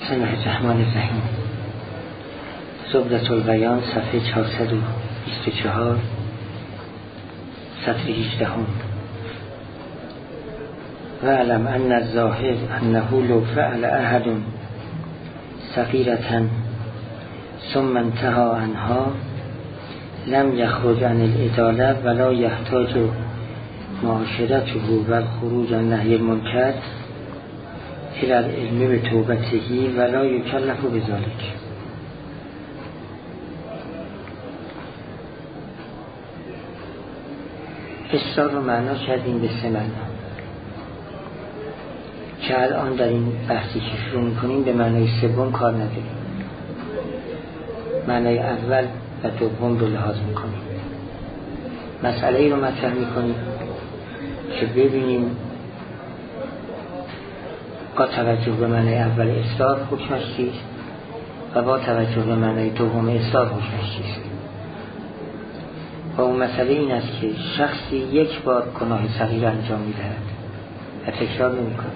بسم الله الرحمن الرحیم. زبدة البیان صفحه 424 سطر 18. وَاعْلَمْ أَنَّ الظَّاهِرَ أَنَّهُ لَوْ فَعَلَ أَحَدٌ صَغِيرَةً ثُمَّ انتهى عنها لم يخرج عن العدالة ولا يحتاج معاشرته والخروج عن نهي المنکر إلى العلم بتوبته ولا يكلف بذلك. اصرار رو معنا کردیم به سه معنا که الان در این بحثی که شروع می‌کنیم به معنای سوم کار نداریم، معنای اول و دوم رو لحاظ می‌کنیم. مسئله ای رو مطرح می‌کنیم که ببینیم با توجه به معنای اول اصرار حکمش چیست و با توجه به معنای دوم اصرار حکمش چیست. و اون مسئله این است که شخصی یک بار گناه صغیر انجام می‌دهد و تکرار نمی‌کند.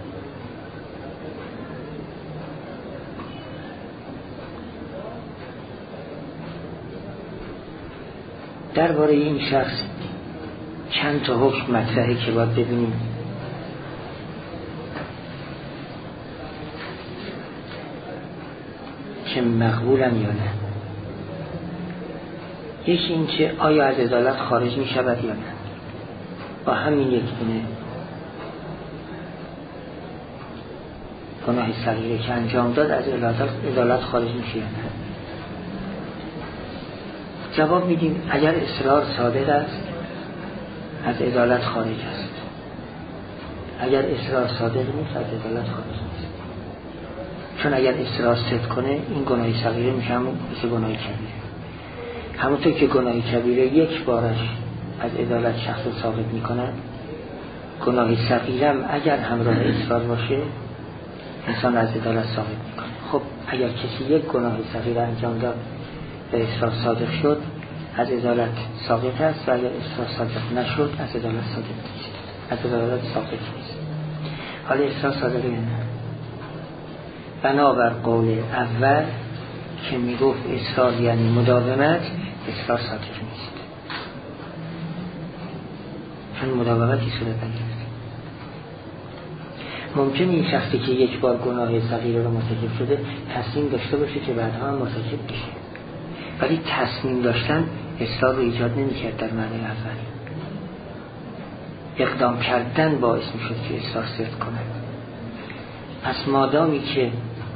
درباره این شخص چند تا حکم مطرحه که باید ببینیم که مقبولن یا نه. یکی این که آیا از عدالت خارج می شود یا نه. با همین یک دونه گناه صغیره که انجام داد از عدالت خارج می شود یا نه. جواب میدیم اگر اصرار صادق است از عدالت خارج است، اگر اصرار صادق نیست از عدالت خارج نیست. چون اگر اصرار صدق کنه این گناه صغیره میشه مثل گناه کبیره. همونطور که گناه کبیره یک بارش از عدالت شخص ثابت میکنه، گناه صغیرم اگر همراه اصرار باشه انسان از عدالت ثابت میکنه. خب اگر کسی یک گناه صغیر انجام داد و اصرار صادق شد از عدالت ثابت است و اگر اصرار صادق نشد از عدالت صادق نیست، از عدالت ثابت نیست. حالا اصرار صادق یا نه؟ بنابر قول اول که میگفت اصرار یعنی مداومت، اصرار صادق نیست، چون مداومتی صورت نگرفت. ممکن این شخصی که یک بار گناه صغیر رو مرتکب شده تصمیم داشته باشه که بعدها هم مرتکب بشه، ولی تصمیم داشتن اصرار رو ایجاد نمی‌کرد. در معنی اول اقدام کردن باعث می‌شد که اصرار صدق کنه. پس مادامی که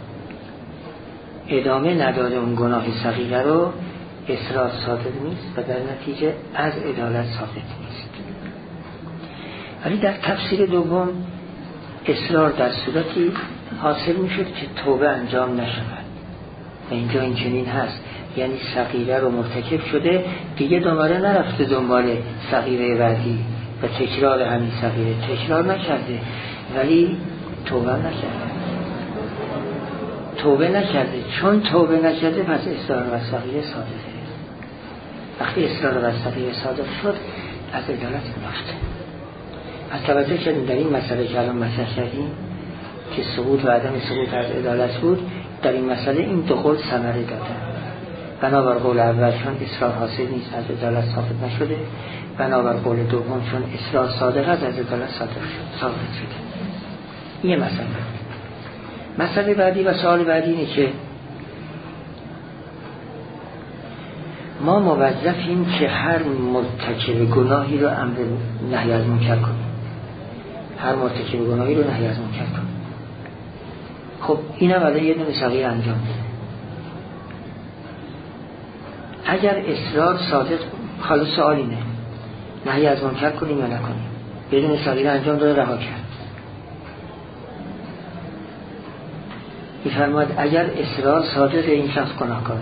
ادامه نداده اون گناه صغیره رو، اصرار صادق نیست و در نتیجه از عدالت ثابت نیست. ولی در تفسیر دوم اصرار در صورتی حاصل می‌شد که توبه انجام نشود و اینجا این چنین هست، یعنی صغیره رو مرتکب شده دیگه دوباره نرفته دنبال صغیره بعدی و تکرار همین صغیره، تکرار نکرده ولی توبه نکرده. چون توبه نکرده پس اصرار و صغیره صادقه. وقتی اصرار و صغیره صادق شد از عدالت میافته. پس توجه کردیم در این مسئله که الان مطرح کردیم که ثبوت و عدم ثبوت از عدالت بود، در این مسئله این دو قول ثمره دادن. بنابر قول اول چون اصرار حاصل نیست از عدالت ثابت نشده، بنابر قول دوم چون اصرار صادق است از عدالت ثابت شده. این مسئله بعدی و سوال بعدی اینه که ما موظفیم که هر مرتکب گناهی رو امر نهی از منکر کنیم، هر مرتکب گناهی رو نهی از منکر کنیم. خب اینم الان یه دونه صغیر انجام میده. اگر اصرار صادق، حالا سوال اینه نهی از منکر کنیم یا نکنیم. یه دونه صغیر انجام داده رها کرد. می‌فرماید اگر اصرار صادق این شخص گناهکاره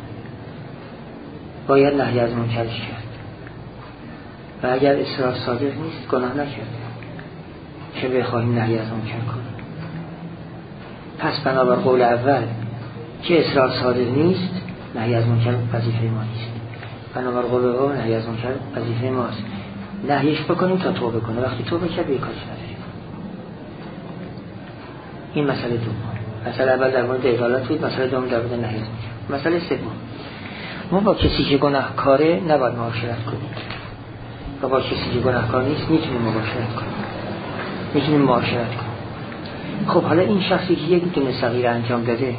باید نهی از منکرش کرد و اگر اصرار صادق نیست گناه نکرده که بخواهیم نهی از منکر کنیم. پس بنابر قول اول که اصرار صادق نیست نهی از منکر وظیفه ما نیست، بنابر قول دوم نهی از منکر وظیفه ماست. نهیش بکنیم تا توبه کنه، وقتی توبه کرد به کارش نداریم. این مسئله دوم. مسئله اول در مورد عدالت بود، مسئله دوم در مورد نهی. مسئله سوم، ما با کسی که گناهکاره نباید معاشرت کنیم و با کسی که گناهکار نیست میتونیم مباشرت کنیم، میتونیم معاشرت کنیم. خب حالا این شخصی که یک دونه صغیره انجام داده،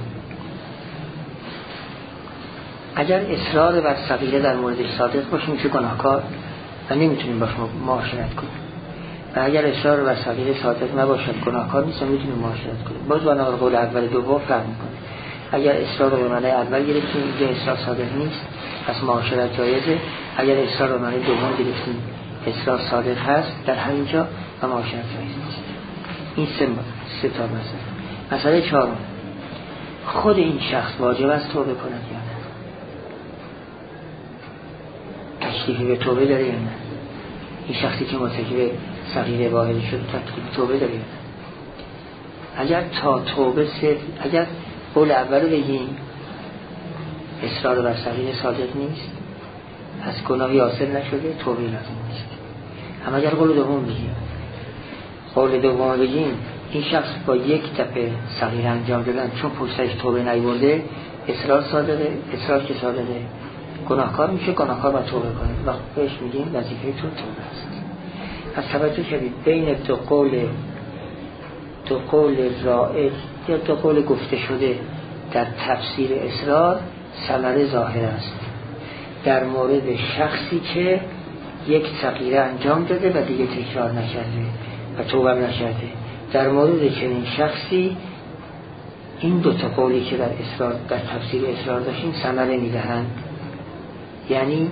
اگر اصرار بر صغیره در موردش صادق باشه میشه گناهکار و نمیتونیم باش معاشرت کنیم، و اگر اصرار بر صغیره صادق نباشد گناهکار نیست و میتونیم معاشرت کنیم. باز بنابر قول اول دوم فرق میکنه. اگر اصرار به معنی اول گرفتیم اینجا اصرار صادق نیست پس معاشرت جایزه، اگر اصرار به معنی دوم گرفتیم اصرار صادق هست در همینجا و معاشرت جایز نیست. این سه تا مسئله چهارم، خود این شخص واجب است توبه کند یا نه؟ تکلیفی به توبه داره یا نه؟ این شخصی که مرتکب صغیره واحد شد تکلیف توبه داره یا نه؟ اگر تا توبه اگر قول اول رو بگیم اصرار بر صغیره صادق نیست پس گناهی حاصل نشده، توبه لازم نیست. اما اگر قول دوم بگیم این شخص با یک دفعه صغیره انجام دادن چون پشتش توبه نیورده اصرار صادقه، اصرار که صادقه گناهکار میشه، گناهکار باید توبه کنه و بهش میگیم وظیفه تو توبه است. پس توجه کنید بین دو قول رائج یا دو قول گفته شده در تفسیر اصرار ثمره ظاهر است در مورد شخصی که یک صغیره انجام داده و دیگه تکرار نکرده و توبه نکرده. در مورد چنین شخصی این دو تا قولی که در تفسیر اصرار داشتیم ثمره میدهند. یعنی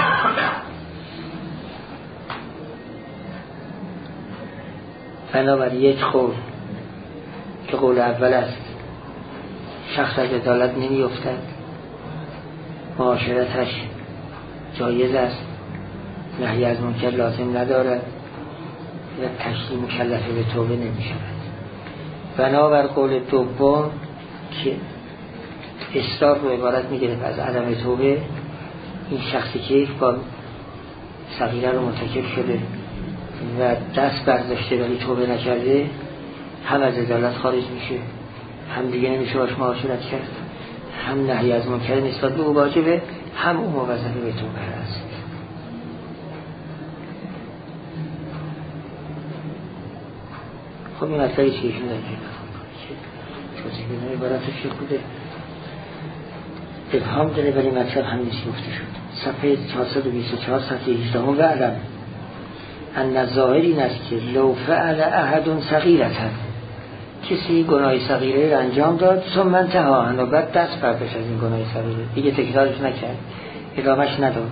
بنابر یک قول که قول اول است شخص از عدالت نمی افتد، معاشرتش جایز است، نهی از منکر لازم ندارد و تشریع مکلفه به توبه نمی شود. بنابر قول دوم که اصرار رو عبارت می گرفت از عدم توبه، این شخصی که یک بار صغیره رو مرتکب شده و دست برداشته ولی توبه نکرده هم از عدالت خارج میشه، هم دیگه نمیشه باش معاشرت کرد، هم نهی از منکر نسبت به او واجبه، هم او موظف به توبه است. خب این مطلبی چیشون در توضیح بدن عبارتش بوده ابهام داره ولی مطلب همین چی گفته شد. صفحه 424 صفحه 18 و علم ان الظاهر این است که لو فعل احد صغیرة، کسی گناه صغیره را انجام داد ثم انتهى و بعد دست برداشت از این گناه صغیره دیگه تکرارش نکرد ادامهش نداد،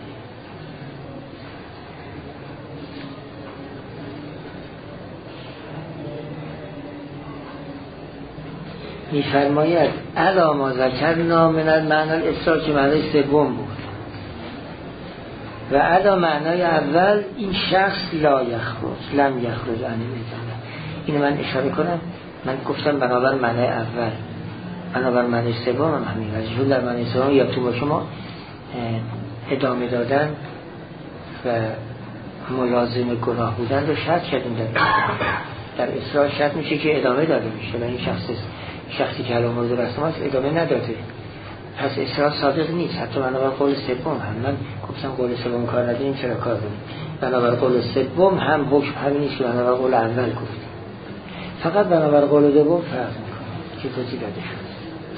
میفرماید الا ما ذکرنا من المعنى الاصرار که معنای سوم بود و الا معنای اول این شخص لا یخرج لم یخرج عن العدالة. اینو من اشاره کنم، من گفتم بنابر معنای اول، بنابر معنای سوم هم همین وجه در معنای سوم یا تو با شما ادامه دادن و ملازم گناه بودن رو شرط کردیم. در اصرار شرط میشه که ادامه داده میشه و این شخصی که الان مورد بحث ماست ادامه نداده پس اصرار صادق نیست. حتی بنابر قول سوم هم من گفتم قول سوم کار نداریم چرا کار داریم، بنابر قول سوم هم حکم همین نیست که بنابر قول اول گفتیم، فقط بنابر قول دوم فرق میکنه که توضیح داده شد.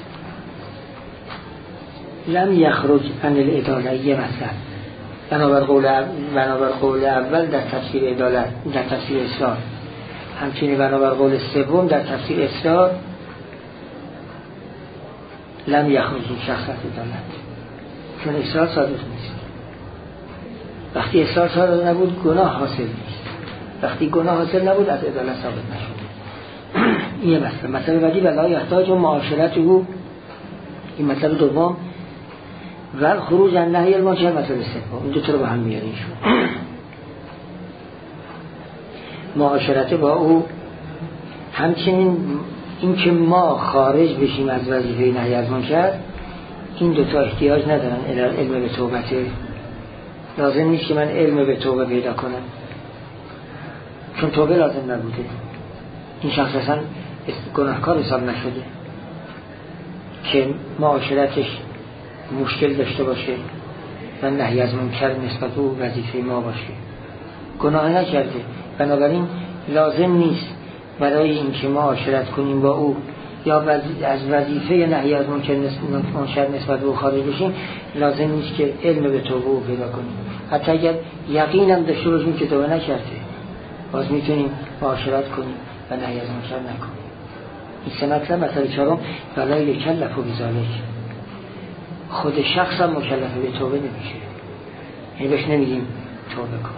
لم یخرج عن العدالة یه مطلب بنابر قول اول در تفسیر عدالت در تفسیر اصرار، همچنین بنابر قول سوم در تفسیر اصرار لم یخرج این شخص از عدالت، چون اصرار صادق نیست. وقتی اصرار صادق نبود گناه حاصل نیست، وقتی گناه حاصل نبود از عدالت ثابت نشد. این مسئله بعدی ولا یحتاج معاشرت او، این مطلب دوم و خروج عن نهی المنکر مطلب سوم، این دو تا رو با هم میاریم شد. معاشرت با او همچنین این که ما خارج بشیم از وظیفه نهی از منکر، این دوتا احتیاج ندارن علم به توبه، لازم نیست که من علم به توبه پیدا کنم چون توبه لازم نبوده، این شخص اصلا گناهکار حساب نشده. که معاشرتش مشکل داشته باشه و نهی از منکر نسبت او وظیفه ما باشه. گناه نکرده، بنابراین لازم نیست برای اینکه معاشرت کنیم با او یا از وظیفه نهی از منکر نسبت به او خارج بشیم، لازم نیست که علم به توبه او پیدا کنیم. حتی اگر یقینم داشته باشیم که توبه نکرده، باز میتونیم معاشرت کنیم و نهی از منکر نکنیم. این سه مطلب. مثلا چهارم، ولا یکلف بذالک، خود شخص هم مکلف به توبه نمیشه، یعنی بهش نمیگیم توبه کن.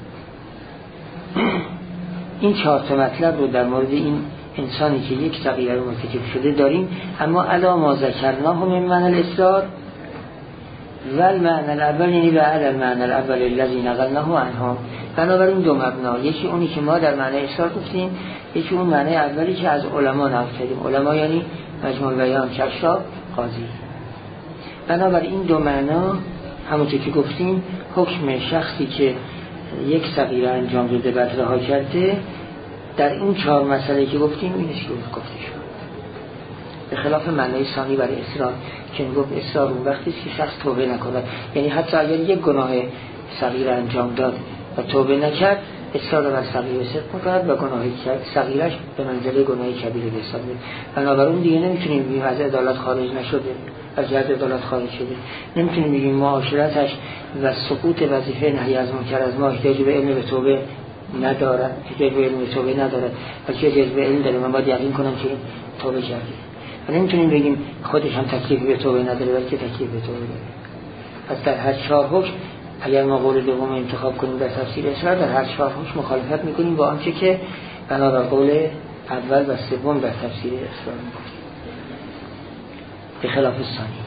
این 4 تا مطلب رو در مورد این انسانی که یک صغیره رو مرتکب شده داریم. اما علا ما ذکرناه من معنی الاصرار و المعنی الاول، یعنی و علی المعنی الاول الذی نقلناه عنهم. بنابراین دو مبنا، یکی اونی که ما در معنی اصرار گفتیم، یکی اون معنی اولی که از علما نقل کردیم. علما یعنی مجموع بیان، کشاف، قاضی. بنابراین این دو معنا همونطور که گفتیم حکم شخصی که یک صغیره انجام داده بعد رها کرده در این 4 مسئله که گفتیم اینش که گفته شد. به خلاف معنی ثانی برای اصرار که میگفت اصرار اون وقتی که شخص توبه نکنه، یعنی حتی اگر یک گناه صغیره انجام داد و توبه نکرد، اصرار بر صغیره صدق می‌کند و گناه صغیرش به منزله گناه کبیره به حساب میاد. بنابراین دیگه نمیتونیم بگیم از عدالت خارج نشده، از جهت عدالت خارج شده. نمیتونیم بگیم معاشرتش و سقوط وظیفه نهی از منکر از ما احتیاج به علم به توبه ندارد، احتیاج به علم به توبه ندارد، بلکه احتیاج به علم داره. من باید یقین کنم که توبه کرده. و نمیتونیم بگیم خودش هم تکلیف به توبه نداره، بلکه تکلیف به توبه داره. پس در هر 4 حکم اگر ما قول دوم انتخاب کنیم در تفسیر اصرار، در هر 4 حکم مخالفت میکنیم با آنچه که بنابر قول اول و سوم در تفسیر اصرار میکنیم، به خلاف ثانی.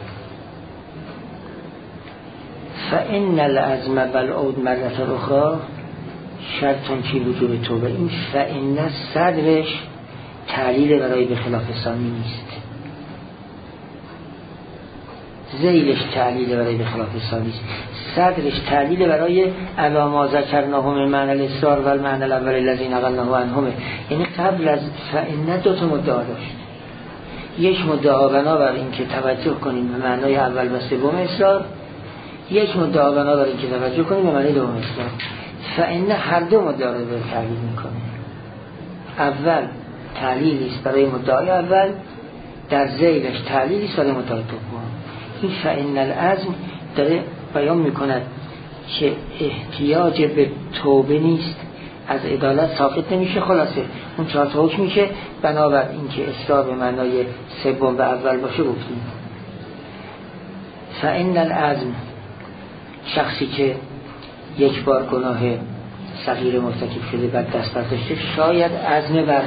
فإن العزم بالعود مرة اخرى شرط فی وجوب توبه. این فإن صدرش تعلیل برای به خلاف ثانی نیست، ذیلش تعلیل برای به خلاف ثانی است. صدرش تعلیل برای علا ما ذکرناه من معنی الاصرار و المعنی الاول الذی نقلناه عنهم. یعنی قبل از فإن 2 تا مدعا داشت. یک مدعا بنابر این که توجه کنیم به معنای اول و سوم اصرار، یک مدعا بنابر این که توجه کنیم به معنی دوم اصرار. فإن هر دو مدعا رو تعلیل میکنه. اول تعلیلی است برای مدعای اول، در ذیلش تعلیلی است برای مدعای دوم. این فإن العزم داره بیان میکند که احتیاج به توبه نیست، از عدالت ساقط نمیشه. خلاصه اون 4 تا حکمی که بنابر این که اصرار به معنای سوم به اول باشه گفتیم. فإن العزم، شخصی که یک بار گناه صغیر مرتکب شده بعد دست برداشته، شاید عزم بر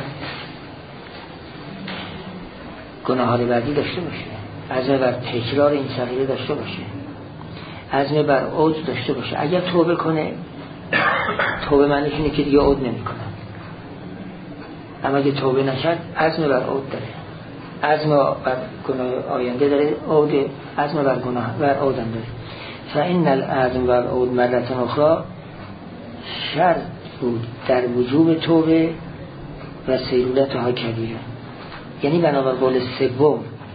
گناهان بعدی داشته باشه، عزم بر تکرار این صغیره داشته باشه، عزم بر عود داشته باشه. اگر توبه کنه، توبه معنیش اینه که دیگه عود نمی‌کنه. اما اگه توبه نکرد، عزم بر عود داره، عزم بر گناه آینده داره، عزم بر گناه بر عود هم داره. فإن العزم بر عود مرة اخرى شرط بود در وجوب توبه و سیرولتها کبیره. یعنی بنابر قول سوم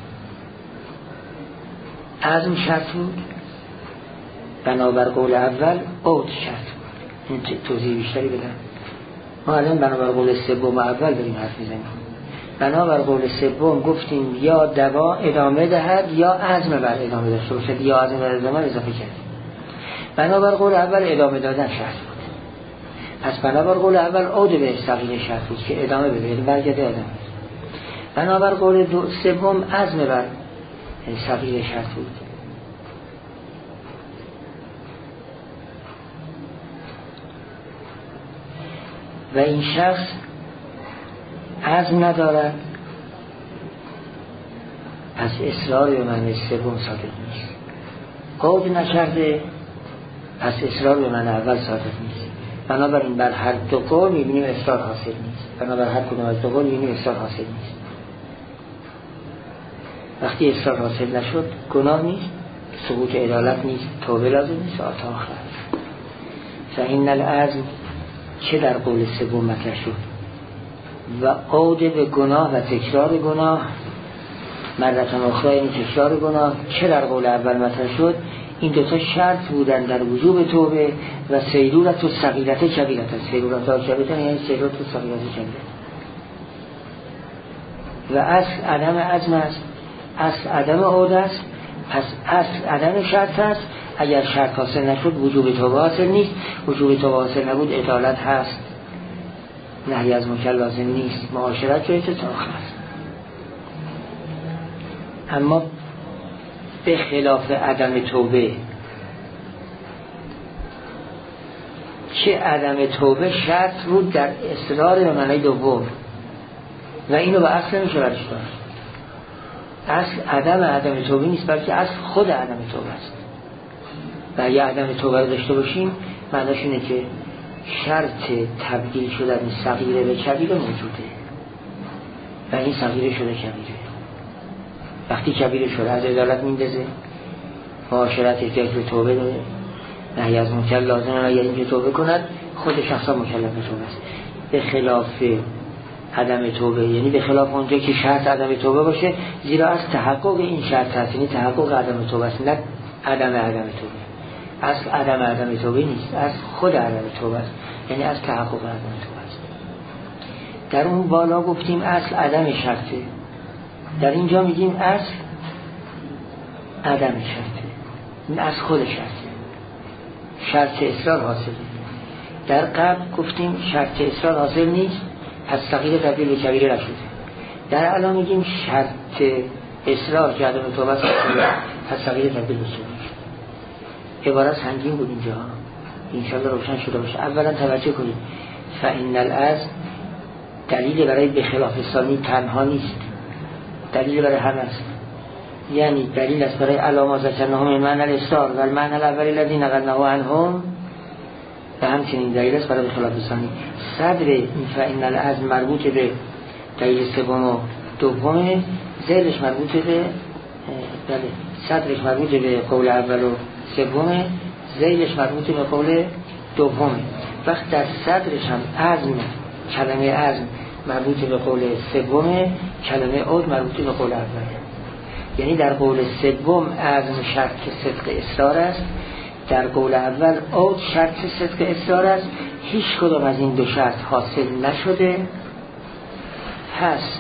عزم شرط بود، بنابر قول اول عود شرط بود. این توضیح بیشتری بدم. ما الان بنابر قول سوم اول داریم حرف میزنیم. بنابر قول سوم گفتیم یا دوا ادامه دهد یا عزم بر ادامه داشته باشد، یا عزم بر ادامه اضافه کرد. بنابر قول اول ادامه دادن شرط بود. پس بنابر قول اول عود به صغیره شرط بود که ادامه بده، یعنی برگرده ادامه. بنابر قول سوم عزم بر صغیره شرط بود. و این شخص عزم ندارد، پس اصرار به معنی سوم صادق نیست. عود نکرده، پس اصرار به معنی اول صادق نیست. بنابراین بر هر دو قول می‌بینیم اصرار حاصل نیست. بنابراین هر کدوم از دو قول می‌بینیم اصرار حاصل نیست. وقتی اصرار حاصل نشد، گناه نیست، سقوط عدالت نیست، توبه لازم نیست، آتا آخر. فإن العزم چه در قول سوم مطرح شد و عود به گناه و تکرار گناه مرتن اخرى این تکرار گناه چه در قول اول مطرح شد؟ این دوتا شرط بودن در وجوب توبه و سیرورت و صغیرت کبیرت. سیرورت و کبیرت یعنی سیرورت و صغیرت کبیرت. و اصل عدم عزم است، اصل عدم عوده است، پس اصل عدم شرط است. اگر شرط حاصل نشد وجوب توبه حاصل نیست، وجوب توبه حاصل نبود عدالت هست، نهی از منکر لازم نیست، معاشرت جای تأخر است. اما به خلاف عدم توبه که عدم توبه شرط بود در اصرار به معنی دوم و اینو به اصل نمیشه برش داشت. اصل عدم توبه نیست، بلکه اصل خود عدم توبه است. و اگه عدم توبه رو داشته باشیم معناش اینه که شرط تبدیل شدن صغیره به کبیره موجوده و این صغیره شده کبیره. وقتی کبیره شده از عدالت میندازه، معاشرت احتیاج به توبه داره، نهی از منکر لازمه. اگر اینکه توبه کند خود شخصا مکلف به توبه است. به خلاف عدم توبه یعنی به خلاف اونجا که شرط عدم توبه باشه، زیرا از تحقق این شرط هست، یعنی تحقق عدم توبه است، نه عدم توبه. اصل عدم توبه نیست، از خود عدم توبه است، یعنی از تحقق عدم توبه است. در اون بالا گفتیم اصل عدم شرطه، در اینجا میگیم اصل عدم شرطه، این از خود شرطه، شرط اصرار حاصله. در قبل گفتیم شرط اصرار حاصل نیست، پس صغیره تبدیل به کبیره نشده. در الان میگیم شرط اصرار که عدم توبه است، پس صغیره تبدیل به کبیره. عبارت سنگین بود اینجا، انشاءالله روشن شده باشه. اولا توجه کنید فإن الأصل دلیل برای بخلاف ثانی تنها نیست، دلیل برای همه است. یعنی دلیل است برای علامات ذکرناهم من معنی الاصرار و المعنی الاول الذی نقلناه عنهم، و همچنین دلیل است برای بخلاف ثانی. صدر این فإن الأصل مربوط به دلیل سوم و دوم، ذیلش مربوط به صدرش مربوط به قول اول و سوم، ذیلش مربوط به قول دوم. وقت در صدرش هم عزم، کلمه عزم مربوط به قول سوم، کلمه عود مربوط به قول اول. یعنی در قول سوم عزم شرط صدق اصرار است، در قول اول عود شرط صدق اصرار است. هیچ کدام از این دو شرط حاصل نشده، پس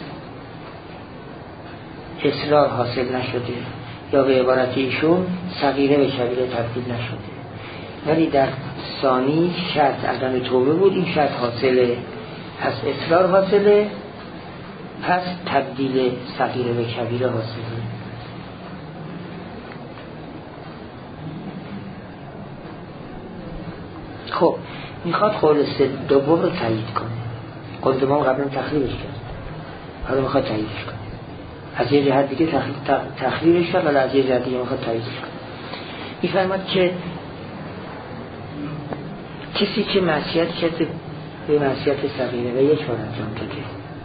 اصرار حاصل نشده، یا به عبارت ایشون صغیره به کبیره تبدیل نشده. ولی در ثانی شرط عدم توبه بود، این شرط حاصله، پس اصرار حاصله، پس تبدیل صغیره به کبیره حاصله. خب میخواد قول دوم رو تایید کنه. قول دوم قبلا تخریبش کرد، حالا میخواد تاییدش کنه. از یه جهت دیگه تخریبش کرد، ولی از یه جهت دیگه میخواد تاییدش کنه. میفرماد که کسی که معصیت کرده به معصیت صغیره و یک بار انجام داده،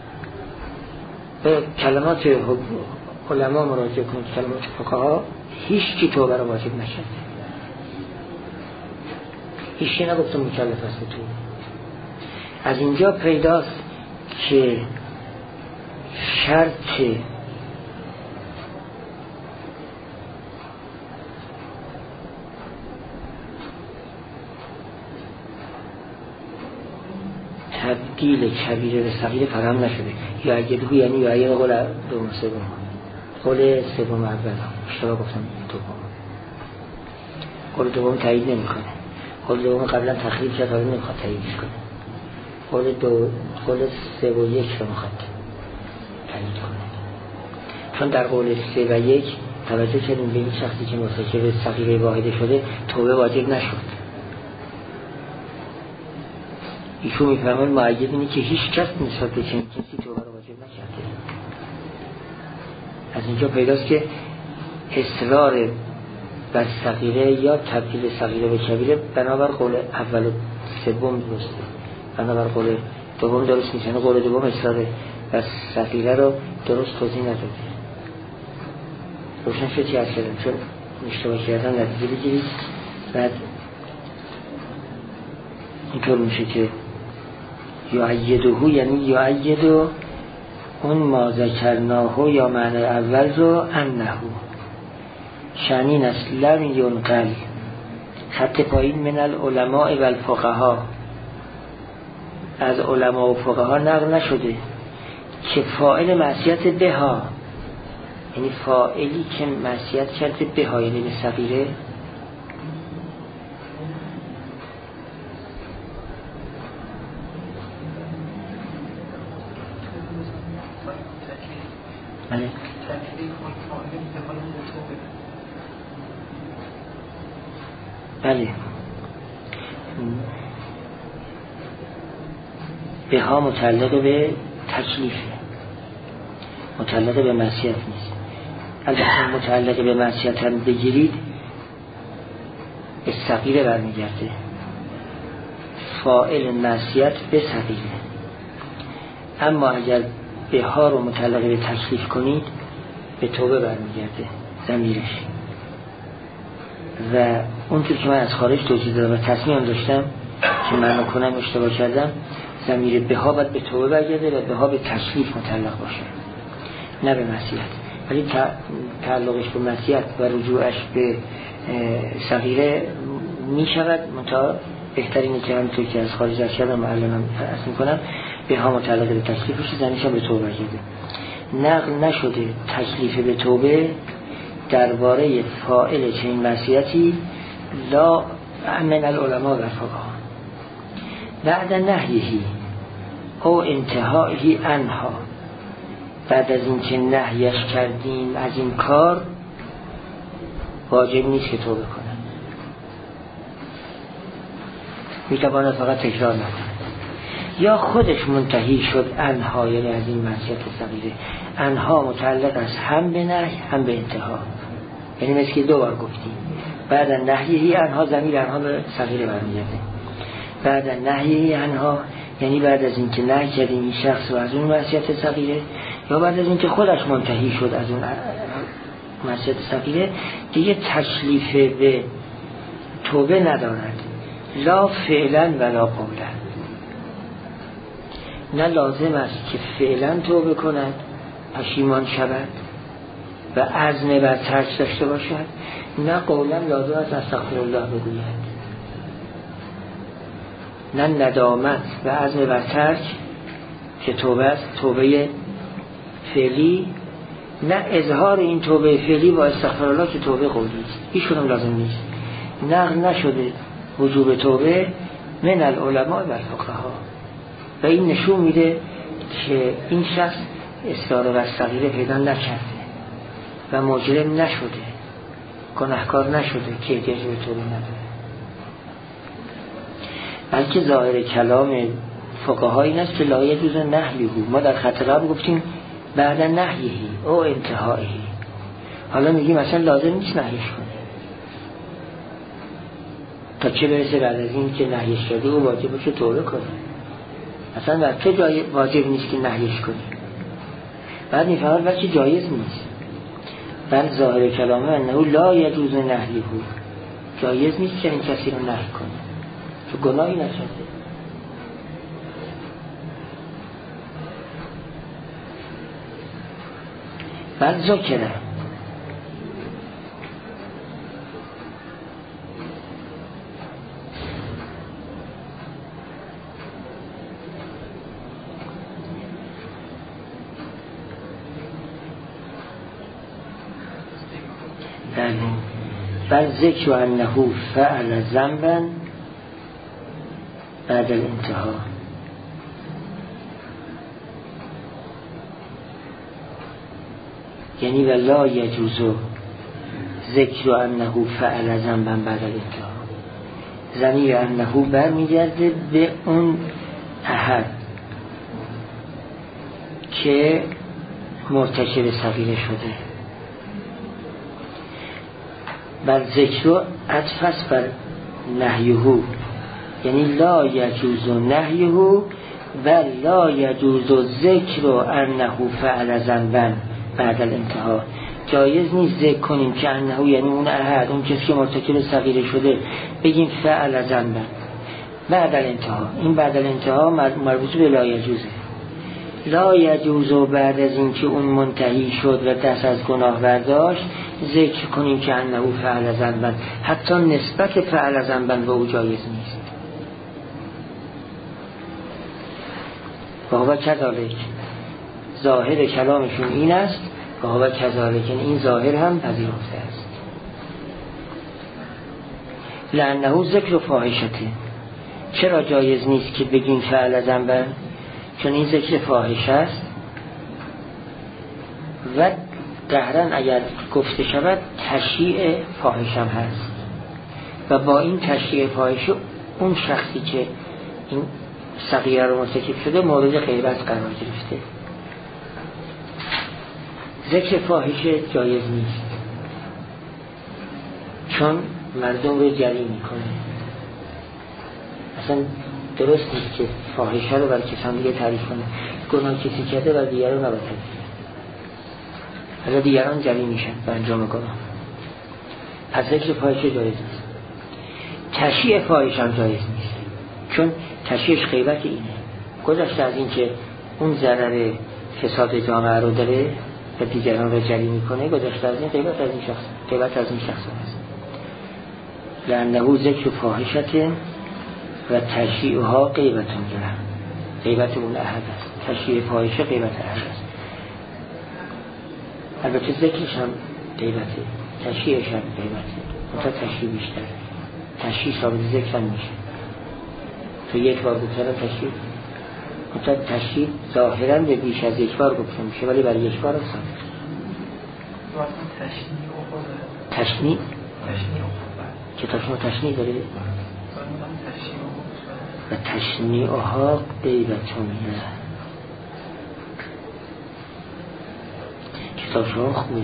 به کلمات علما مراجعه کنید، کلمات فقها، هیچ کی توبه رو واجب نشده، هیچ کی نگفته مکلف است تو. از اینجا پیداست که شرط تبدیل کبیره به صغیره فراهم نشده. یا اگه دو یعنی یا اگه قول دوم سوم، قول سوم اول اشتباه گفتم، دوم قول دوم تایید نمیکنه، قول دوم قبلا تخریب کرد حالا نمیخواد تاییدش کنه، قول سه و یک رو میخواد تایید کنه. چون در قول سه و یک توجه کردیم به این شخصی که مرتکب صغیره واحده شده توبه واجب نشد. ایشون میفهمن معید اینه که هیچ کس نسبت به چنین کسی توبه رو واجب نکرده. از اینجا پیداست که اصرار بر صغیره یا تبدیل صغیره به کبیره بنابر قول اول و سوم درسته، بنابر قول دوم درست نیست. یعنی قول دوم اصرار بر صغیره رو درست توضیح نداده. روشن شد چی از کردم، چون اشتباه کردن نتیجه بگیرید. بعد اینطور میشه که یعیدهو یعنی یعید اون ما ذکرناه یا معنی اول رو انه شنین است لم ینقل خط پایین من العلماء و الفقها از علما و فقها نقل نشده که فاعل معصیت بها، یعنی فاعلی که معصیت کرده بها یعنی به صغیره، بله به ها متعلق به تکلیفه، متعلق به معصیت نیست. البته متعلق به معصیت هم بگیرید به صغیره برمیگرده، فاعل معصیت به صغیره. اما اگر به ها رو متعلق به تکلیف کنید به توبه برمیگرده ضمیرش. و اونطور که من از خارج توضیح دادم و تصمیم داشتم که من کنم اشتباه کردم، ضمیر به ها باید به توبه برگرده و به ها به تکلیف متعلق باشه نه به معصیت. ولی تعلقش به معصیت و رجوعش به صغیره می شود، منتها بهترینه که همونطور که از خارج از کردم الانم عرض میکنم به ها متعلق به تکلیف باشه، ضمیرش به توبه برگرده. نقل نشده تکلیف به توبه درباره فاعل چنین معصیتی لا من العلماء و الفقها بعد نهیهی او انتهایی عنها، بعد از این که نهیش کردیم از این کار واجب نیست که توبه کنن، میتواند فقط تکرار نکنه. یا خودش منتهی شد عنها یعنی از این معصیت صغیره. عنها متعلق است هم به نهی هم به انتها، یعنی مثل که دو بار گفتیم بعد نهیهی عنها ضمیر عنها به صغیره برمیگرده. بعد نهیهی عنها یعنی بعد از اینکه نهی کردیم این شخص و از اون معصیت صغیره، یا بعد از اینکه خودش منتهی شد از اون معصیت صغیره دیگه تکلیف به توبه ندارد، لا فعلا ولا قولا. نه لازم است که فعلا توبه کند پشیمان شود و عزم بر ترک داشته باشد، نه قولا لازم است استغفرالله بگوید، نه ندامت و عزم بر ترک که توبه است توبه فعلی، نه اظهار این توبه فعلی با استغفرالله که توبه قولی است. ایشون هم لازم نیست. نقل نشده وجوب توبه من العلماء و الفقها و این نشون میده که این شخص اصرار و صغیره پیدا نکرده و مجرم نشده، گناهکار نشده که احتیاج به توبه نداره. بلکه ظاهر کلام فقها این است که لا یجوز نهیه. ما در خط قبل گفتیم بعد نهیه او انتهایی، حالا میگیم مثلا لازم نیست نهیش کنه تا چه برسه بعد از این که نهیش کرده او واجب باشه توبه کنه. اصلا در چه جای واجب نیست که نهیش کنی، بعد میفهمد بلکه جایز نیست. بل ظاهر کلامه انه لا یجوز نهیه، جایز نیست که این کسی رو نهی کنه تو گناهی نشده. بل ذکره بل ذکر انه فعل ذنبا بعد الانتها، یعنی ولا یجوز ذکر انه فعل ذنبا بعد الانتها. ضمیر انه برمیگرده به اون احد که مرتکب صغیره شده. بر ذکر عطف بر نهیه، یعنی لا یجوز نهیه و لا یجوز ذکر انه فعل ذنبا بعد الانتها. جایز نیست ذکر کنیم که انه یعنی اون احد، اون کسی که مرتکب صغیره شده، بگیم فعل ذنبا بعد الانتها. این بعد الانتها مربوط به لا یجوزه. لا یجوز و بعد از این که اون منتهی شد و دست از گناه برداشت ذکر کنیم که انه فعل ذنبا، حتی نسبت فعل ذنبا به او جایز نیست. و هو کذالک، ظاهر کلامشون این است و هو کذالک، این ظاهر هم پذیرفته است. لانه ذکر فاحشته، چرا جایز نیست که بگیم فعل ذنبا؟ چون این ذکر فاحشه است و قهرن اگر گفته شود تشییع فاحشم هست و با این تشییع فاحشه اون شخصی که این صغیره رو مرتکب شده مورد غیبت قرار گرفته. ذکر فاحشه جایز نیست چون مردم رو جری میکنه. اصلا درست نیست که فاحشه رو برای کسان دیگه تعریف کنه. گناه کسی کرده و دیگران نباید تعریف کنه، حالا دیگران جری میشن به انجام گناه. پس ذکر فاحشه جایز نیست. تشییع فاحشه هم جایز نیست چون تشییعش غیبت اینه. گذشته از این که اون ضرر فساد جامعه رو داره و دیگران رو جری میکنه، گذشته از این غیبت از این شخص هست. لانه ذکر فاحشه و تشییعها غیبت جره، غیبت اون احد است. تشییع فاحشه غیبت احد است. البته ذکرش هم غیبته، تشییعش هم غیبته، منتها تشییع بیشتر. تشییع ثابت ذکر هم میشه، تو یک بار گفتن تشییع، منتها تشییع ظاهرا به بیش از یک بار گفته میشه ولی برای یک بار ثابت. تشنیع کتاب شما تشنیع داره و تشنیعها غیبتونه. کتاب شما خوبه.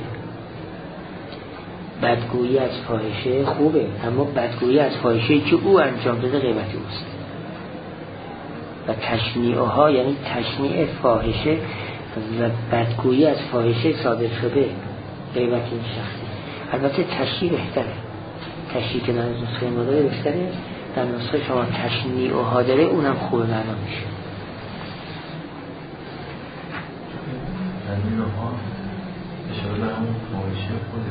بدگویی از فاحشه خوبه، اما بدگویی از فاحشه که او انجام داده غیبت اوست. و تشنیعها یعنی تشنیع فاحشه و بدگویی از فاحشه صادر شده غیبت این شخصی. البته تشنیع بهتره، تشنیع که در نسخه مداره بهتره، در نسخه شما تشنیعها داره اونم خوبه معنا میشه. تشنیعها اشاره به همون فاحشه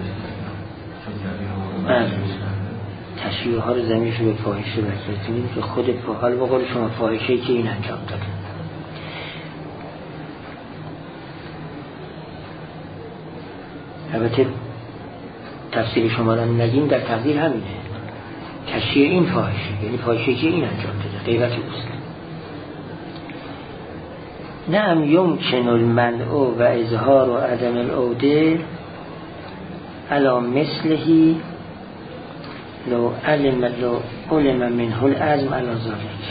خودش، تشییعها رو زمینش به فاحشه برسونیم که خود حال به قول شما فاحشه‌ای که این انجام داده. البته تفسیر شما رو نگیم، در تقدیر همینه، تشییع این فاحشه یعنی فاحشه‌ای که این انجام داده غیبت اوست. نعم یمکن المنع و اظهار و عدم العوده علی مثلهی لو علم منه العزم علی ذلک.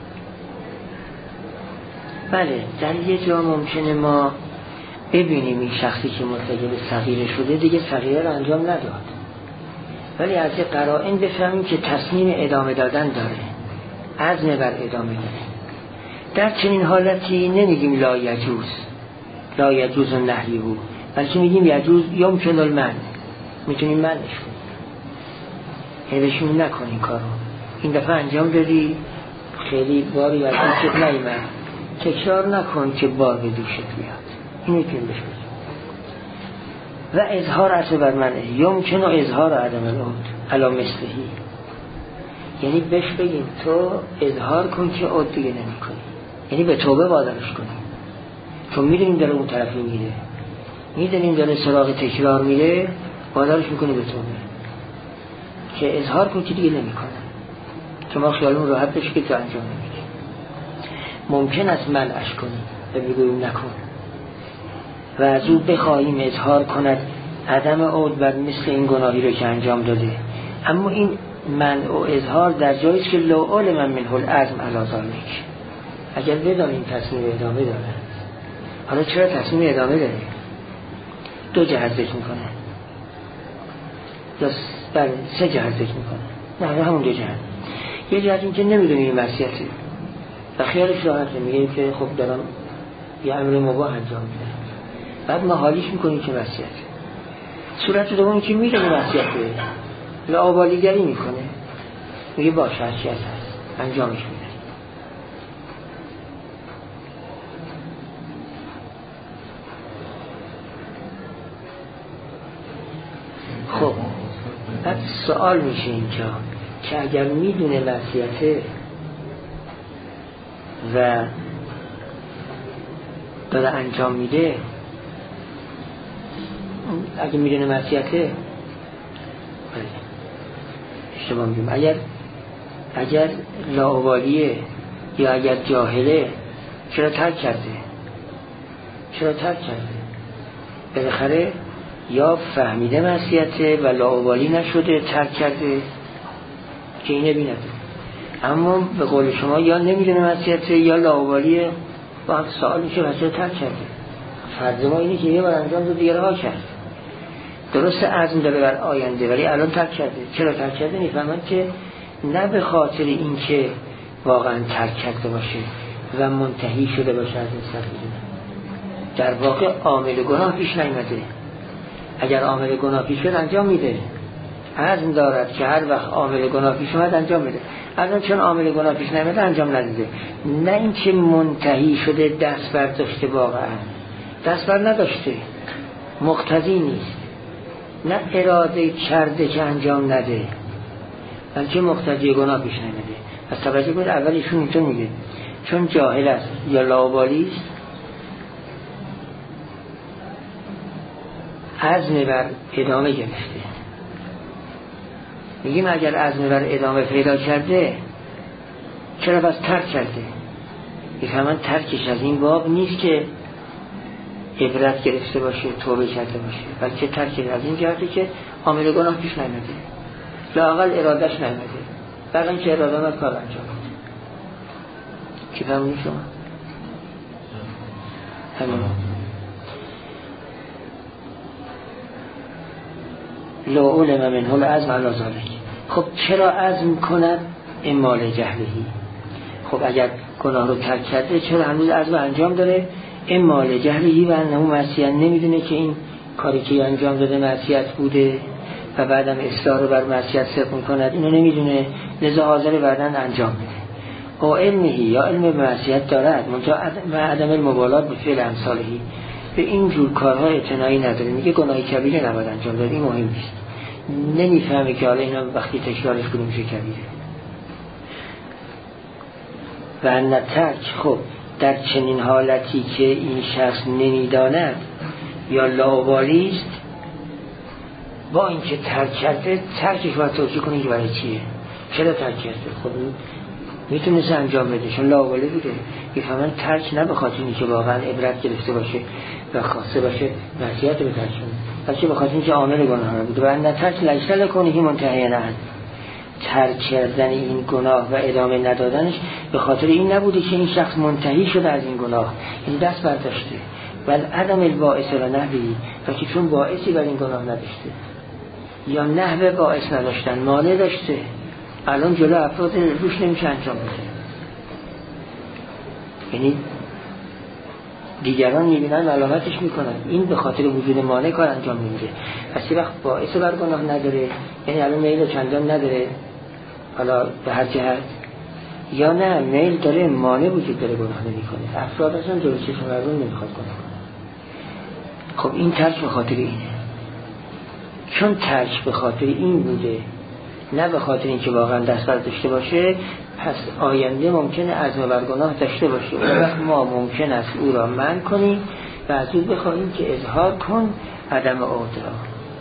بله، در یه جا ممکنه ما ببینیم این شخصی که مرتکب صغیره شده دیگه صغیره رو انجام نداد، ولی از قرائن بفهمیم که تصمیم ادامه دادن داره، عزم بر ادامه داره. در چنین حالتی نمیگیم لا یجوز نهیه، بلکه میگیم یجوز یمکن المنع، میتونیم منعش کنیم، هدشون نکن این کارو، این دفعه انجام دادی خیلی باری از این شد نیمد، تکرار نکن که بار به دوشت بیاد. این میتونیم بهش بگیم. و اظهار اصل بر منه یمکن و اظهار عدم العود علی مثلهی، یعنی بهش بگیم تو اظهار کن که عود دیگه نمی کنی، یعنی به توبه وادارش کنی، چون میدونیم داره اون طرفی میره، میدونیم داره سراغ تکرار میره، وادارش میکنی به توبه که اظهار کن که دیگه نمی کنم، که ما خیالمون راحت بشه که تو انجام نمیدی. ممکن است منعش کنی و بگویم نکن و از او بخواهیم اظهار کند عدم عود بر مثل این گناهی رو که انجام داده، اما این منع و اظهار در جایی که لو علم منه العزم علی ذلک، اگر بدانیم تصمیم ادامه داره. حالا چرا تصمیم ادامه داره؟ دو جهت ذکر میکنه یا بله 3 جهت ذکر میکنه، نه همون 2 جهت. یه جهت این که نمیدونی این معصیته و خیالش راحته، میگه که خب دارم یه امر مباح انجام میدم، بعد محالیش میکنی که معصیته. صورت دومی که میدونی معصیته و آبالیگری میکنه، میگه باشه هرچی هست انجامش میده. خب بعد سوال میشه اینجا که اگر میدونه معصیته و داره انجام میده، اگه میدونه معصیته اشتباه میگم، اگر لاابالیه یا اگر جاهله چرا ترک کرده؟ بالاخره یا فهمیده معصیته و لاابالی نشده ترک کرده که اینه بینده، اما به قول شما یا نمیدونه معصیته یا لاابالیه. با هم سوال میشه و چرا ترک کرده؟ فرض ما اینه که یه بار انجام دو دیگه رها کرد، درست عزم داره بر آینده ولی الان ترک کرده. چرا ترک کرده؟ میفهمن که نه به خاطر این که واقعا ترک کرده باشه و منتهی شده باشه از این سرگیری، در واقع عامل گناه پیش نیامده. اگر عامل گناه پیش شد انجام میده، عزم دارد که هر وقت عامل گناه پیش اومد انجام میده. الان چون عامل گناه پیش نیامده انجام ندیده. نه اینکه منتهی شده دست برداشته، واقعا دست بر نداشته، مقتضی نیست، نه اراده کرده که انجام نده، بلکه مقتضی گناه پیش نیامده. از توجه کنید اولیشون اینطور میگه چون جاهل است یا لاابالی است، عزم بر ادامه گرفته. میگیم اگر عزم بر ادامه پیدا کرده چرا بس ترک کرده؟ میفهمن ترکش از این باب نیست که عبرت گرفته باشه، توبه کرده باشه، بلکه ترکش از این جهته که عامل گناه پیش نیامده، لااقل ارادهش نیامده، در این که اراده آمد کار انجام بده. چی فهمونی شما؟ همین لو علم منه العزم علی ذلک. خب چرا عزم کند؟ اما لجهلهی. خب اگر گناه رو ترک کرده چرا هنوز عزم انجام داره؟ اما لجهلهی و انه معصیت، نمیدونه که این کاری که انجام داده معصیت بوده و بعدم اصرار رو بر معصیت صرف میکند، اینو نمیدونه، لذا حاضر بعداً انجام بده. او علمهی، یا علم به معصیت دارد منتها و عدم المبالات به فعل امثالهی، به این جور کارها اعتنایی نداره، میگه گناه کبیره نباید انجام داد، این مهم نیست، نمیفهمه که حالا اینا وقتی تکرارش کنیم میشه کبیره. و نترک، خب در چنین حالتی که این شخص نمیداند یا لاابالی است، با اینکه ترک کرده ترکش باید توجیه کنه که برای چیه، چرا ترک کرده. خب میتونست انجام بده چون لاابالی بوده. میفهمن ترک نه به خاطر اینکه واقعا عبرت گرفته باشه و خواسته باشه معصیت رو ترک کنه، بلکه به خاطر اینکه عامل گناه بوده. و ان ترک لیس لکنه منتهی نه، ترک کردن این گناه و ادامه ندادنش به خاطر این نبوده که این شخص منتهی شده از این گناه، این دست برداشته، بل عدم الباعث و نحوی، بلکه چون باعثی بر این گناه نداشته یا نحوه باعث نداشتن مانع داشته، الان جلو افراد روش نمیشه انجام بده. یعنی دیگران میبینن علامتش میکنن، این به خاطر وجود مانع کار انجام نمیده. پس وقت باعث بر گناه نداره، یعنی الان میل چندان نداره حالا به هر جهت، یا نه میل داره مانع وجود داره گناه نمیکنه، افراد اصلا جلو چشم مردم نمیخواد گناه کنه. خب این ترک به خاطر اینه، چون ترک به خاطر این بوده نه به خاطر اینکه واقعا دست برداشته باشه، پس آینده ممکنه عزم بر گناه داشته باشه. اون وقت ما ممکن است او را منع کنیم و از او بخواهیم که اظهار کن عدم عذر.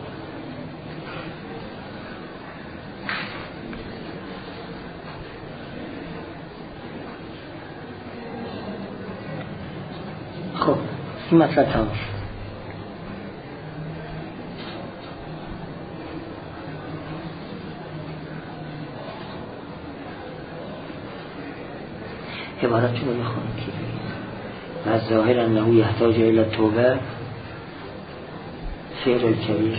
خب این مطلب تمام شد. عبارتون رو میخونم که از ظاهر انه یحتاج الی توبه فعل الکبیر،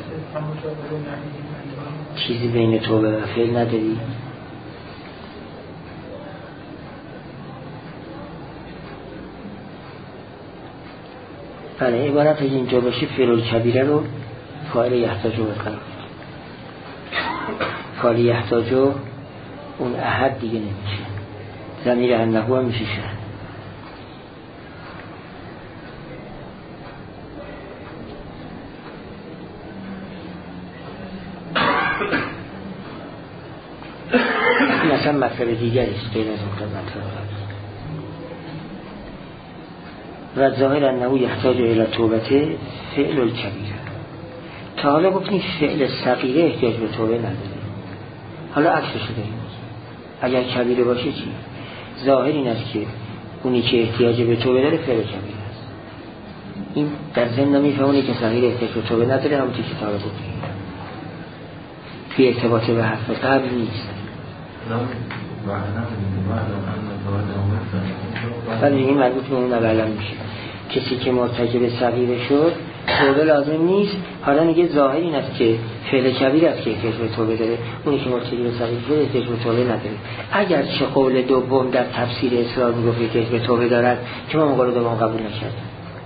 چیزی بین توبه و فعل نداری. بله عبارت از اینجا باشه فعل الکبیره رو فاعل یحتاجو بکنم، فاعل یحتاجو اون احد دیگه نمیشه، ضمیر انه هم میشه شد. اصلا مطلب دیگری است غیر از اون مطلب قبلی. و ظاهر انه یحتاج الی توبته فعل الکبیره. تا حالا گفتیم فعل صغیره احتیاج به توبه نداره، حالا عکسش رو داریم. اگر کبیره باشه چی؟ ظاهر این است که اونی که احتیاج به توبه داره فعل کبیره است. این در ضمن میفهمونه که صغیره احتیاج به توبه نداره، همونطور که تا حالا گفتیم توی ارتباط به حرف قبل نیست. ولی این مربوط به اون اولا میشه. کسی که مرتکب صغیره شد توبه لازم نیست. حالا میگه ظاهر این است که فعل کبیر است که احتیاج به توبه داره، اونی که مرتکب صغیره شد احتیاج به توبه نداره. اگر چه قول دوم در تفسیر اصرار میگفت احتیاج به توبه دارد که ما قول دوم قبول نکردیم.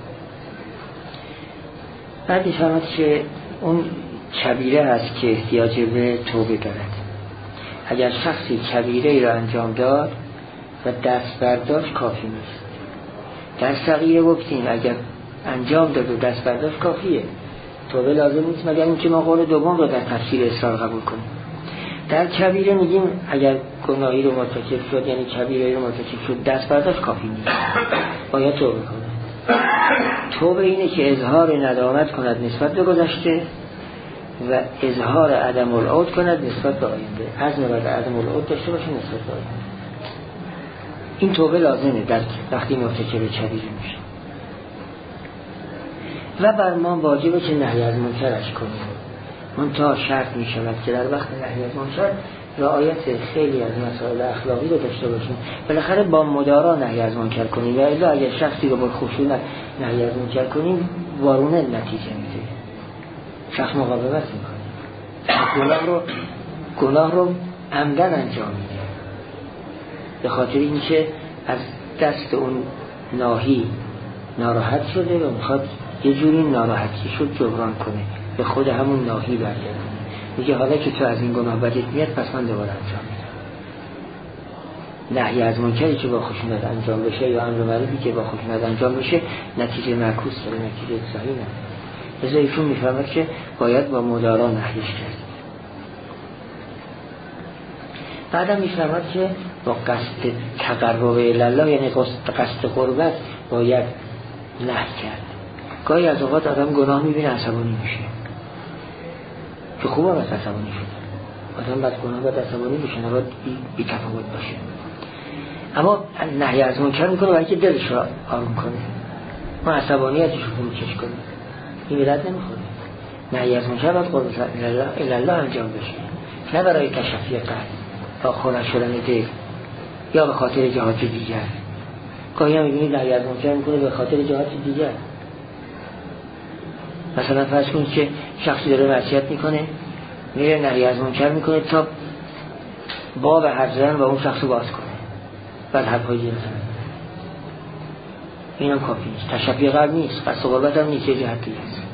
بعد میفهمد که اون کبیره هست که احتیاج به توبه دارد. اگر شخصی کبیره ای را انجام داد و دست برداشت کافی نیست. در صغیره گفتیم اگر انجام داد و دست برداشت کافیه، توبه لازم نیست مگر اینکه ما قول دوم رو در تفسیر اصرار قبول کنیم. در کبیره میگیم اگر گناهی رو مرتکب شد، یعنی کبیره رو مرتکب شد، دست برداشت کافی نیست، باید توبه کنه. توبه اینه که اظهار ندامت کند نسبت به گذشته و اظهار عدم العود کند نسبت به آینده. عزم بر عدم العود داشته باشه نسبت به آینده. این توبه لازمه در وقتی مرتکب کبیره میشه. و بر ما واجبه که نهی از منکرش کنیم. منتها شرط می شود که در وقت نهی از منکر رعایت خیلی از مسائل اخلاقی رو داشته باشیم. بالاخره با مدارا نهی از منکر کنیم، و الا اگر شخصی رو با خشونت نهی از منکر کنیم وارونه نتیجه میده. شخص مقاومت میکنه، گناه رو عمدن انجام میده، به خاطر اینکه از دست اون ناهی ناراحت شده و میخواد یه جوری ناراحتی شد جبران کنه، به خود همون ناهی برگردونه. میگه حالا که تو از این گناه بدت میاد پس من دوباره انجام میدم. نهی از منکری که با خشونت انجام بشه یا امر معروفی که با خشونت انجام بشه نتیجه معکوس داره، نتیجه صحیح نداره. لذا ایشون میفهمد که باید با مدارا نهیش کرد. بعدم میفهمد که با قصد تقرب الله، یعنی قصد قربت، باید نهی کرد. گاهی از اوقات آدم گناه میبینه عصبانی میشه، که خوب هم از عصبانی شده. آدم بعد گناه باید عصبانی میشه، نباید بی تفاوت باشه. اما نهی از منکر میکنه برای که دلش رو آروم کنه، ما عصبانیتش رو فروکش کنه، این به درد نمیخوره. نهی از منکر باید قربت الله انجام بشه، نه برای تشفی قلب با خونش شدن دل یا به خاطر جهات دیگر. گاهی هم میبینید نهی از منکر میکنه به خاطر جهات دیگر. مثلا فرض کنید که شخصی داره معصیت میکنه، میره نهی از منکر میکنه تا باب حرف زدن با اون شخص باز کنه، بعد حرفای دیگه بزنه. اینم کافی نیست، تشفی قلب نیست، قصد قربت هم نیست، یه جهت دیگه است.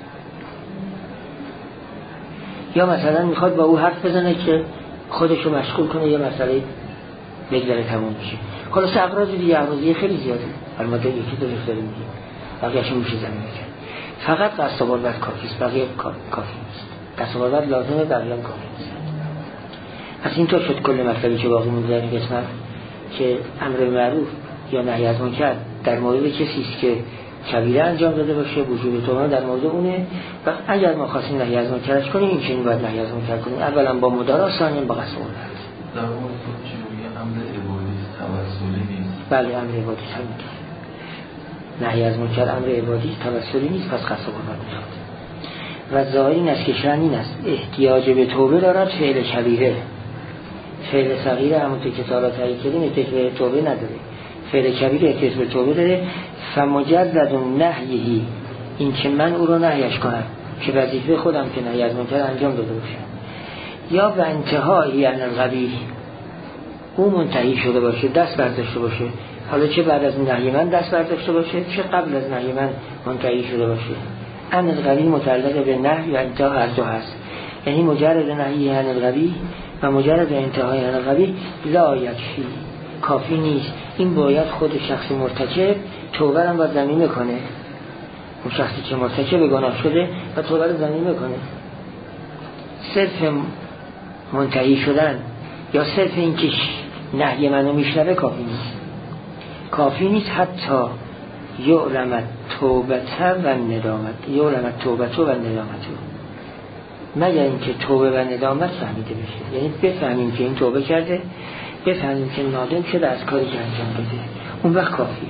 یا مثلا میخواد با او حرف بزنه که خودشو مشغول کنه یه مسئله بگذره تموم میشه. خلاص اغراض دیگه اغراضی خیلی زیاده، البته یکی دو تا داریم دیگه، بقیه‌اش میشه زمین میکنه. فقط قصد قربت کافی است، بقیه کافی نیست. قصد قربت لازمه، بقیه هم کافی نیست. پس اینطور شد کل مطلبی که باقی مونده در این قسمت که امر معروف یا نهی از منکر در مورد کسی است که کبیره انجام داده باشه، وجوب توبه در مورد اونه. و اگر ما خواستیم نهی از منکرش کنیم، این چنین باید نهی از منکر کنیم، اولا با مدارا، ثانیا با قصد قربت. در مورد چی میگه امر عبادی توسلی نیست؟ بله امر عبادی همینطور. نهی از منکر امر عبادی توسلی نیست، پس قصد قربت میخواد. و ظاهر این است که شأن این است احتیاج به توبه دارد فعل کبیره. فعل صغیره همونطور که تا تایید کردیم احتیاج به توبه نداره، فعل کبیره احتیاج به توبه داره. فمجدد نهیه، این که من او رو نهیش کنم که وظیفه خودم که نهی از منکر انجام داده باشم، یا به انتهایی عن القبیح، او منتهی شده باشه، دست برداشته باشه. حالا چه بعد از نهی من دست برداشته باشه، چه قبل از نهی من منتهی شده باشه. عن القبیح متعلق به نهی و انتها هر دو هست، یعنی مجرد نهی عن القبیح و مجرد انتهای عن القبیح لا یکفی، کافی نیست. این باید خود شخص مرتکب توبه را باید ضمیمه کنه، اون شخصی که مرتکب گناه شده و توبه را ضمیمه کنه. صرف منتهی شدن یا صرف این که نهی منو میشنوه کافی نیست. کافی نیست حتی یعلم توبته و ندامت، یعلم توبته و ندامته، مگر اینکه توبه و ندامت فهمیده بشه. یعنی بفهمیم که این توبه کرده، بفهمیم که نادم شده از کاری که انجام داده، اون وقت کافیه.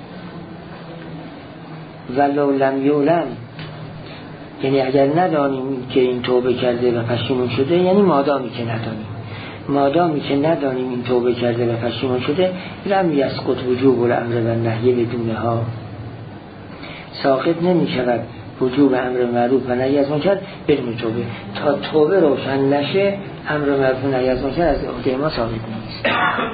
ولو لم یعلم، یعنی اگر ندانیم که این توبه کرده و پشیمون شده، یعنی مادامی که ندانیم این توبه کرده و پشیمون شده، لم یسقط وجوب الامر و نهی بدونها، ساقط نمی شود وجوب امر معروف و نهی از منکر بدون توبه. تا توبه روشن نشه امر معروف و نهی از منکر از عهده ما ثابت نیست.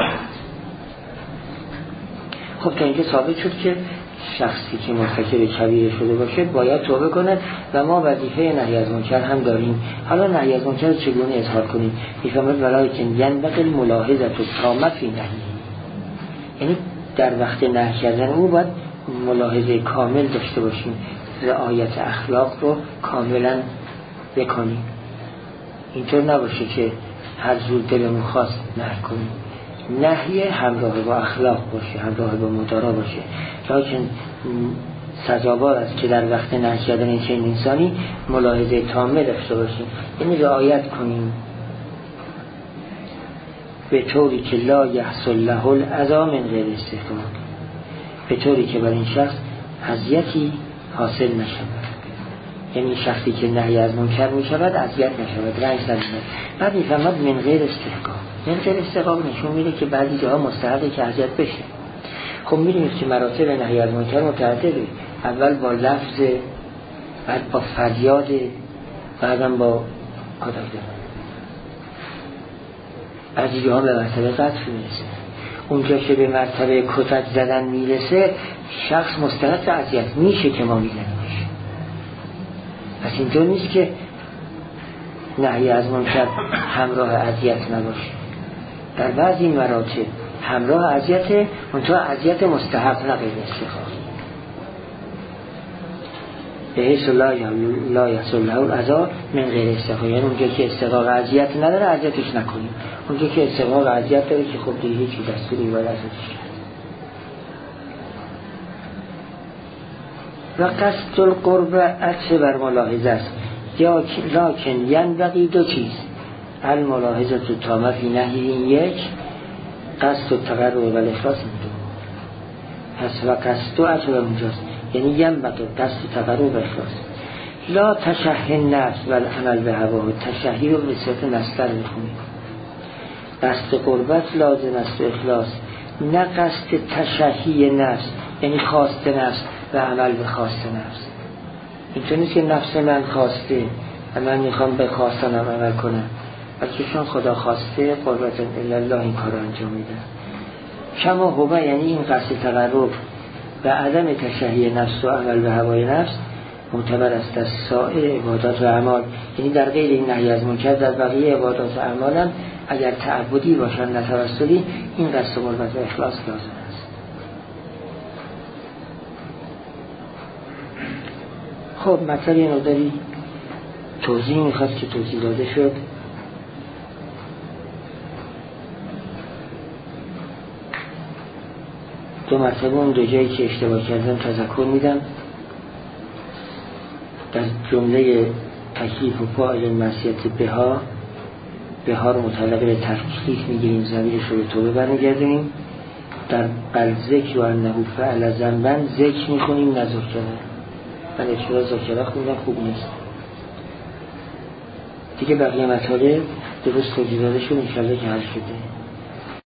خب تا اینکه ثابت شد که شخصی که مرتکب کبیره شده باشه باید توبه کنه و ما وظیفه نهی از منکر هم داریم. حالا نهی از منکر چگونه اظهار کنیم؟ میفهمد ولکن ینبغی الملاحظه التامه فی نهی، یعنی در وقت نهی کردن او باید ملاحظه کامل داشته باشیم، رعایت اخلاق رو کاملا بکنیم. اینطور نباشه که هر جور دلمون خواست نهی کنیم. نهی همراه با اخلاق باشه، همراه با مدارا باشه، لیکن سزاوار است که در وقت نهی کردن این چنین انسانی ملاحظه تامه داشته باشیم، یعنی رعایت کنیم به طوری که لا یحصل له الاذی من غیر استحقاق، به طوری که بر این شخص اذیتی حاصل نشود. یعنی شخصی که نهی از منکر می شود اذیت نشود، رنج نشود. بعد میفهمد من غیر استحقاق. من غیر استحقاق نشون میده که بعضی جاها مستحقه که اذیت بشه. خب می‌بینید که مراتب نهی از منکر متعدده، اول با لفظ، بعد با فریاد، بعدم با آداب. بعضی جاها به مرتبه قتل میرسه. اونجا که به مرتبه کتک زدن میرسه شخص مستحق اذیت میشه که ما میزنیمش. پس اینطور نیست که نهی از منکر همراه اذیت نباشه. در بعضی مراتب همراه اذیت، منتها اذیت مستحق نه غیر استحقاق. به حیث لا یحصل له الاذی من غیر استحقاق، یعنی اونجا که استحقاق اذیت نداره اذیتش نکنیم، اونجا که استحقاق اذیت داره که خب دیگه هیچ دستوری وارد ازش کرد. و قصد القرب عطف بر ملاحظه است، یا لکن ینبغی دو چیز، الملاحظه التامه فی نهی این یک، قصد التقرب و الاخلاص این دو. پس و قصد عطف بر اونجاست، یعنی ینبغی قصد تقرب و اخلاص. لا تشهی النفس و العمل به هواه، تشهی رو به صورت مصدر میخونیم. قصد قربت لازم است و اخلاص، نه قصد تشهی نفس یعنی خواست نفس و عمل به خواست نفس. اینطور نیست که نفس من خواسته و من میخوام به خواستنم عمل کنم، بلکه چون خدا خواسته قربت الله این کار رو انجام میده. کما هو، یعنی این قصد تقرب و عدم تشهی نفس و عمل به هوای نفس معتبر است از سایر عبادات و اعمال، یعنی در غیر این نهی از منکر در بقیه عبادات و اعمال هم اگر تعبدی باشن نه توسلی، این قصد قربت و اخلاص لازم است. خب مطلب یه نوعی توضیح میخواد که توضیح داده شد. دو مرتبه اون دو جایی که اشتباه کردم تذکر میدم. در جمله تکلیف و فاعل معصیت بها رو متعلق به تکلیف میگیریم، ضمیرش رو به توبه برمیگردیم. در قلب ذکر و انه فعل ذنبا ذکر میخونیم نه ذکره. من اشتباه ذکره خوندم خوب نیست دیگه. بقیه مطالب درست توضیح داده شد، انشالله که حل شده.